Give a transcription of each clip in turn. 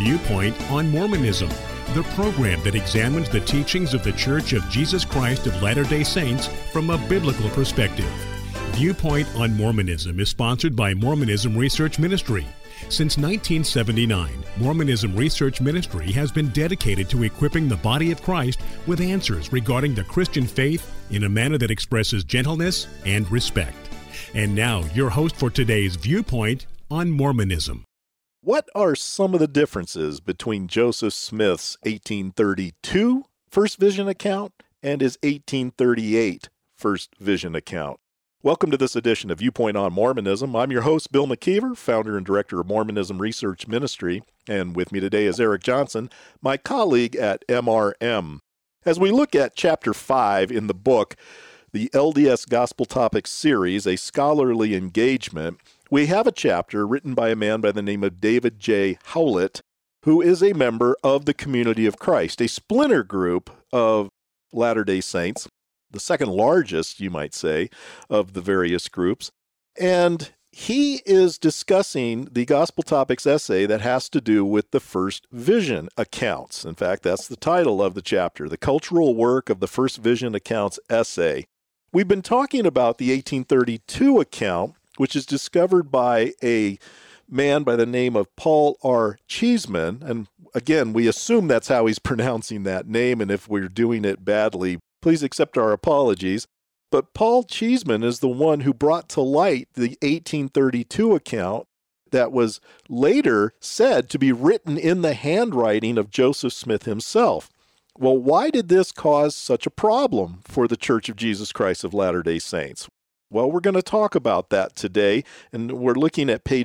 Viewpoint on Mormonism, the program that examines the teachings of the Church of Jesus Christ of Latter-day Saints from a biblical perspective. Viewpoint on Mormonism is sponsored by Mormonism Research Ministry. Since 1979, Mormonism Research Ministry has been dedicated to equipping the body of Christ with answers regarding the Christian faith in a manner that expresses gentleness and respect. And now, your host for today's Viewpoint on Mormonism. What are some of the differences between Joseph Smith's 1832 First Vision account and his 1838 First Vision account? Welcome to this edition of Viewpoint on Mormonism. I'm your host, Bill McKeever, founder and director of Mormonism Research Ministry, and with me today is Eric Johnson, my colleague at MRM. As we look at Chapter 5 in the book, the LDS Gospel Topics Series, A Scholarly Engagement, we have a chapter written by a man by the name of David J. Howlett, who is a member of the Community of Christ, a splinter group of Latter-day Saints, the second largest, you might say, of the various groups. And he is discussing the Gospel Topics essay that has to do with the First Vision accounts. In fact, that's the title of the chapter, The Cultural Work of the First Vision Accounts Essay. We've been talking about the 1832 account, which is discovered by a man by the name of Paul R. Cheesman. And again, we assume that's how he's pronouncing that name, and if we're doing it badly, please accept our apologies. But Paul Cheesman is the one who brought to light the 1832 account that was later said to be written in the handwriting of Joseph Smith himself. Well, why did this cause such a problem for the Church of Jesus Christ of Latter-day Saints? Well, we're going to talk about that today, and we're looking at page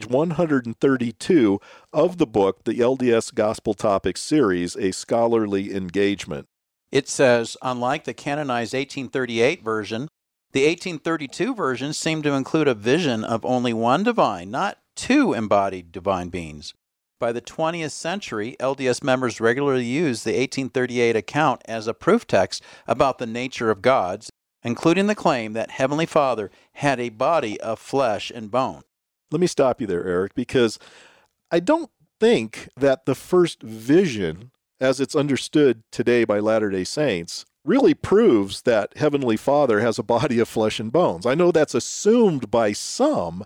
132 of the book, the LDS Gospel Topics Series, A Scholarly Engagement. It says, unlike the canonized 1838 version, the 1832 version seemed to include a vision of only one divine, not two embodied divine beings. By the 20th century, LDS members regularly used the 1838 account as a proof text about the nature of gods, including the claim that Heavenly Father had a body of flesh and bone. Let me stop you there, Eric, because I don't think that the first vision, as it's understood today by Latter-day Saints, really proves that Heavenly Father has a body of flesh and bones. I know that's assumed by some,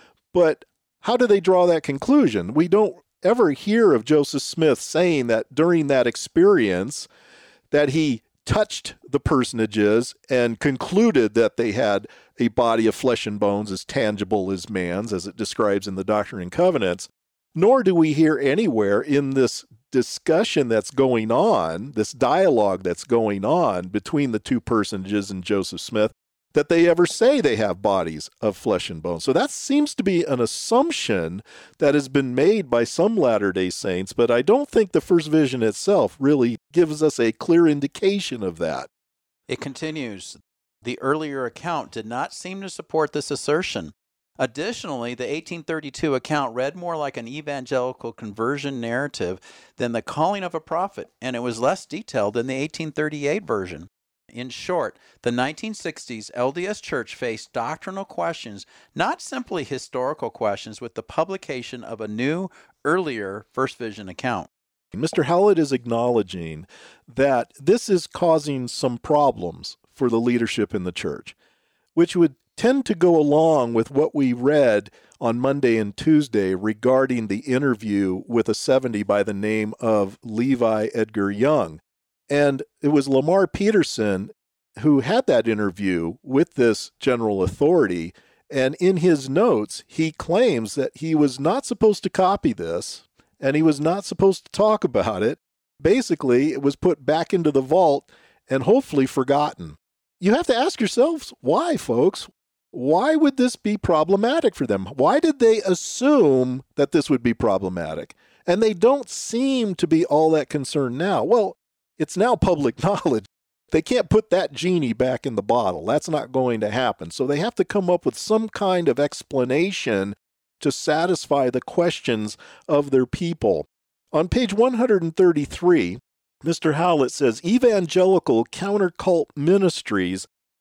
but how do they draw that conclusion? We don't ever hear of Joseph Smith saying that during that experience that he touched the personages and concluded that they had a body of flesh and bones as tangible as man's, as it describes in the Doctrine and Covenants, nor do we hear anywhere in this discussion that's going on, this dialogue that's going on between the two personages and Joseph Smith, that they ever say they have bodies of flesh and bone. So that seems to be an assumption that has been made by some Latter-day Saints, but I don't think the First Vision itself really gives us a clear indication of that. It continues, the earlier account did not seem to support this assertion. Additionally, the 1832 account read more like an evangelical conversion narrative than the calling of a prophet, and it was less detailed than the 1838 version. In short, the 1960s LDS Church faced doctrinal questions, not simply historical questions, with the publication of a new, earlier First Vision account. Mr. Howlett is acknowledging that this is causing some problems for the leadership in the church, which would tend to go along with what we read on Monday and Tuesday regarding the interview with a 70 by the name of Levi Edgar Young. And it was Lamar Peterson who had that interview with this general authority. And in his notes, he claims that he was not supposed to copy this, and he was not supposed to talk about it. Basically, it was put back into the vault and hopefully forgotten. You have to ask yourselves, why, folks? Why would this be problematic for them? Why did they assume that this would be problematic? And they don't seem to be all that concerned now. Well, it's now public knowledge. They can't put that genie back in the bottle. That's not going to happen. So they have to come up with some kind of explanation to satisfy the questions of their people. On page 133, Mr. Howlett says, evangelical counter-cult ministries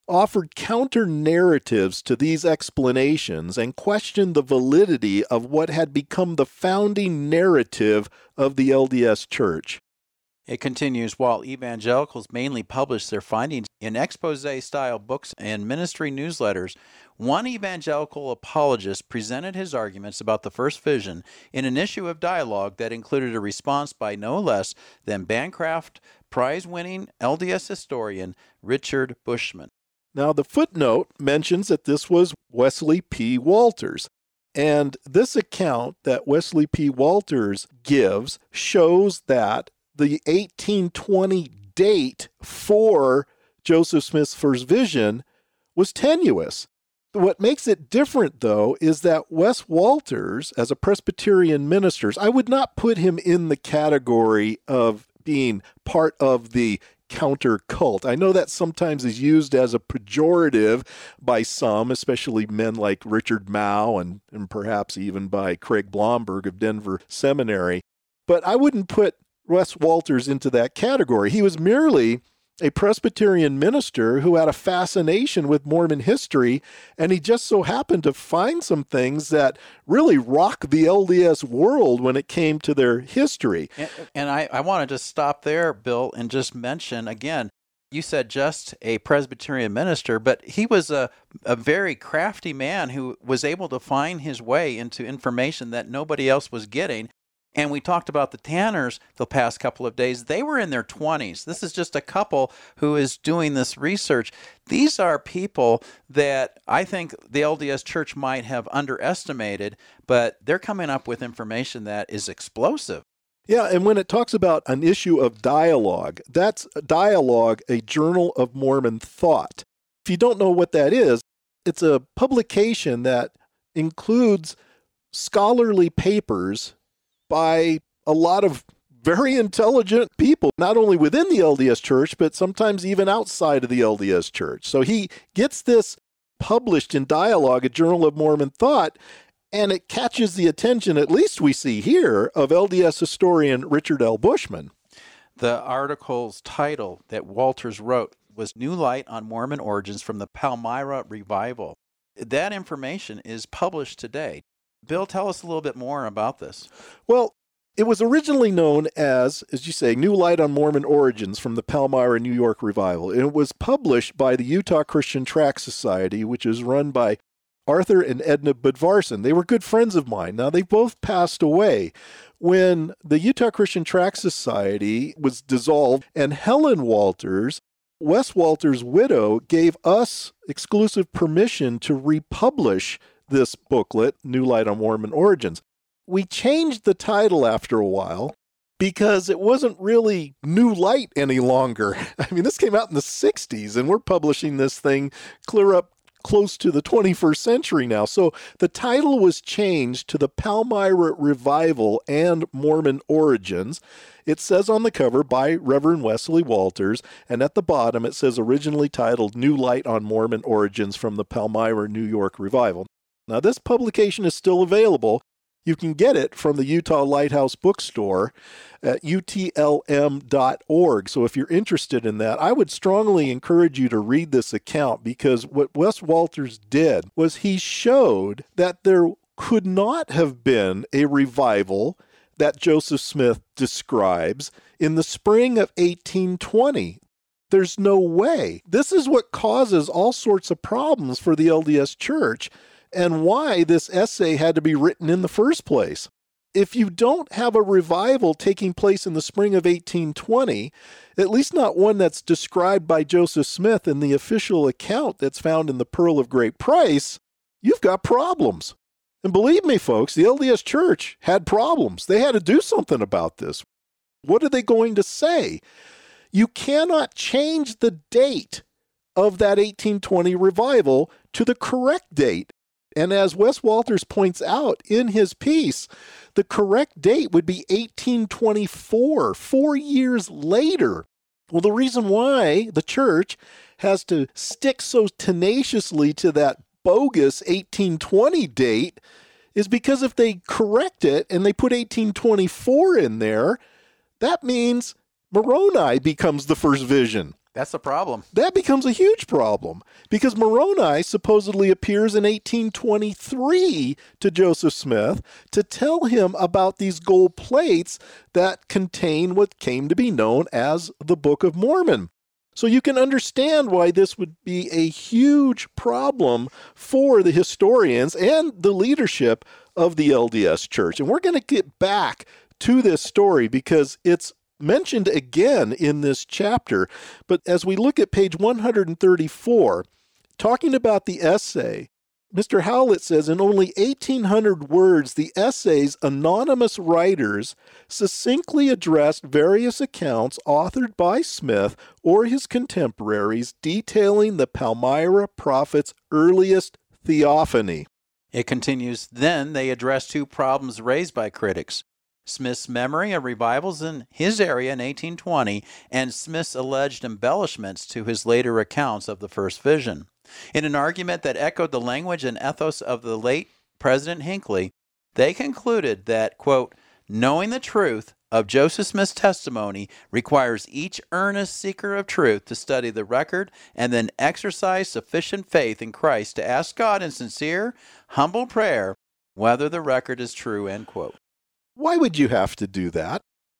offered counter-narratives to these explanations and questioned the validity of what had become the founding narrative of the LDS Church. It continues, while evangelicals mainly publish their findings in expose-style books and ministry newsletters, one evangelical apologist presented his arguments about the first vision in an issue of dialogue that included a response by no less than Bancroft prize-winning LDS historian Richard Bushman. Now, the footnote mentions that this was Wesley P. Walters. And this account that Wesley P. Walters gives shows that the 1820 date for Joseph Smith's first vision was tenuous. What makes it different, though, is that Wes Walters, as a Presbyterian minister, I would not put him in the category of being part of the counter cult. I know that sometimes is used as a pejorative by some, especially men like Richard Mouw and perhaps even by Craig Blomberg of Denver Seminary. But I wouldn't put Wes Walters into that category. He was merely a Presbyterian minister who had a fascination with Mormon history, and he just so happened to find some things that really rock the LDS world when it came to their history. And I want to just stop there, Bill, and just mention again, you said just a Presbyterian minister, but he was a very crafty man who was able to find his way into information that nobody else was getting. And we talked about the Tanners the past couple of days. They were in their 20s. This is just a couple who is doing this research. These are people that I think the LDS Church might have underestimated, but they're coming up with information that is explosive. Yeah, and when it talks about an issue of dialogue, that's Dialogue, a Journal of Mormon Thought. If you don't know what that is, it's a publication that includes scholarly papers by a lot of very intelligent people, not only within the LDS Church, but sometimes even outside of the LDS Church. So he gets this published in Dialogue, a Journal of Mormon Thought, and it catches the attention, at least we see here, of LDS historian Richard L. Bushman. The article's title that Walters wrote was New Light on Mormon Origins from the Palmyra Revival. That information is published today. Bill, tell us a little bit more about this. Well, it was originally known as you say, New Light on Mormon Origins from the Palmyra, New York Revival. And it was published by the Utah Christian Tract Society, which is run by Arthur and Edna Budvarson. They were good friends of mine. Now, they both passed away when the Utah Christian Tract Society was dissolved, and Helen Walters, Wes Walters' widow, gave us exclusive permission to republish this booklet, New Light on Mormon Origins. We changed the title after a while because it wasn't really New Light any longer. I mean, this came out in the 60s, and we're publishing this thing clear up close to the 21st century now. So the title was changed to the Palmyra Revival and Mormon Origins. It says on the cover by Reverend Wesley Walters, and at the bottom it says originally titled New Light on Mormon Origins from the Palmyra, New York Revival. Now, this publication is still available. You can get it from the Utah Lighthouse Bookstore at utlm.org. So if you're interested in that, I would strongly encourage you to read this account, because what Wes Walters did was he showed that there could not have been a revival that Joseph Smith describes in the spring of 1820. There's no way. This is what causes all sorts of problems for the LDS Church, and why this essay had to be written in the first place. If you don't have a revival taking place in the spring of 1820, at least not one that's described by Joseph Smith in the official account that's found in the Pearl of Great Price, you've got problems. And believe me, folks, the LDS Church had problems. They had to do something about this. What are they going to say? You cannot change the date of that 1820 revival to the correct date. And as Wes Walters points out in his piece, the correct date would be 1824, 4 years later. Well, the reason why the church has to stick so tenaciously to that bogus 1820 date is because if they correct it and they put 1824 in there, that means Moroni becomes the first vision. That's a problem. That becomes a huge problem because Moroni supposedly appears in 1823 to Joseph Smith to tell him about these gold plates that contain what came to be known as the Book of Mormon. So you can understand why this would be a huge problem for the historians and the leadership of the LDS Church. And we're going to get back to this story because it's mentioned again in this chapter. But as we look at page 134, talking about the essay, Mr. Howlett says in only 1,800 words, the essay's anonymous writers succinctly addressed various accounts authored by Smith or his contemporaries detailing the Palmyra prophet's earliest theophany. It continues, then they addressed two problems raised by critics. Smith's memory of revivals in his area in 1820 and Smith's alleged embellishments to his later accounts of the first vision. In an argument that echoed the language and ethos of the late President Hinckley, they concluded that, quote, knowing the truth of Joseph Smith's testimony requires each earnest seeker of truth to study the record and then exercise sufficient faith in Christ to ask God in sincere, humble prayer whether the record is true, end quote. Why would you have to do that?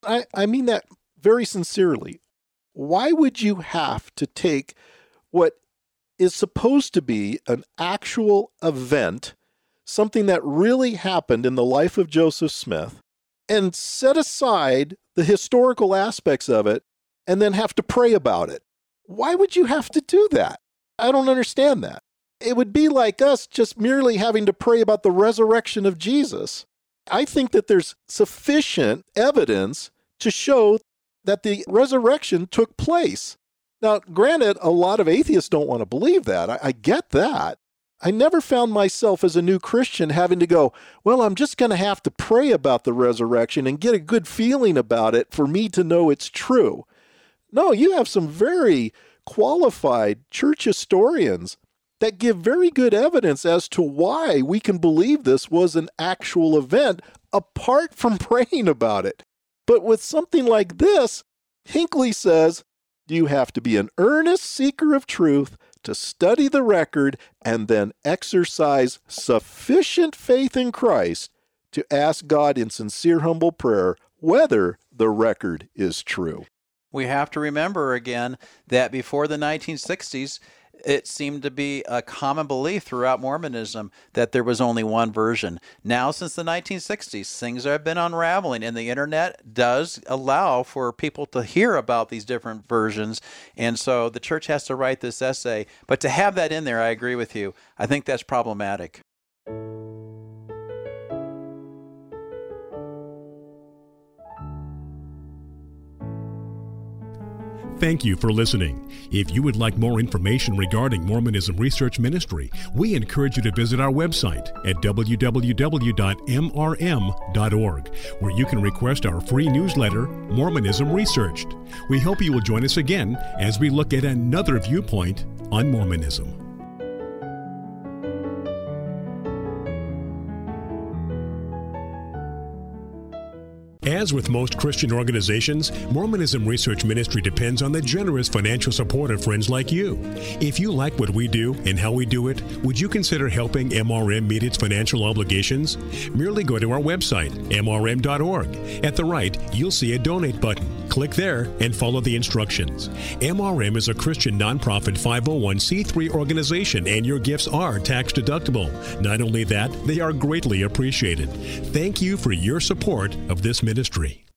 I mean that very sincerely. Why would you have to take what is supposed to be an actual event, something that really happened in the life of Joseph Smith, and set aside the historical aspects of it and then have to pray about it? Why would you have to do that? I don't understand that. It would be like us just merely having to pray about the resurrection of Jesus. I think that there's sufficient evidence to show that the resurrection took place. Now, granted, a lot of atheists don't want to believe that. I get that. I never found myself as a new Christian having to go, well, I'm just going to have to pray about the resurrection and get a good feeling about it for me to know it's true. No, you have some very qualified church historians that give very good evidence as to why we can believe this was an actual event apart from praying about it. But with something like this, Hinckley says, you have to be an earnest seeker of truth to study the record and then exercise sufficient faith in Christ to ask God in sincere, humble prayer whether the record is true. We have to remember again that before the 1960s, it seemed to be a common belief throughout Mormonism that there was only one version. Now, since the 1960s, things have been unraveling, and the internet does allow for people to hear about these different versions. And so the church has to write this essay. But to have that in there, I agree with you. I think that's problematic. Thank you for listening. If you would like more information regarding Mormonism Research Ministry, we encourage you to visit our website at www.mrm.org, where you can request our free newsletter, Mormonism Researched. We hope you will join us again as we look at another viewpoint on Mormonism. As with most Christian organizations, Mormonism Research Ministry depends on the generous financial support of friends like you. If you like what we do and how we do it, would you consider helping MRM meet its financial obligations? Merely go to our website, mrm.org. At the right, you'll see a donate button. Click there and follow the instructions. MRM is a Christian nonprofit 501c3 organization, and your gifts are tax deductible. Not only that, they are greatly appreciated. Thank you for your support of this ministry.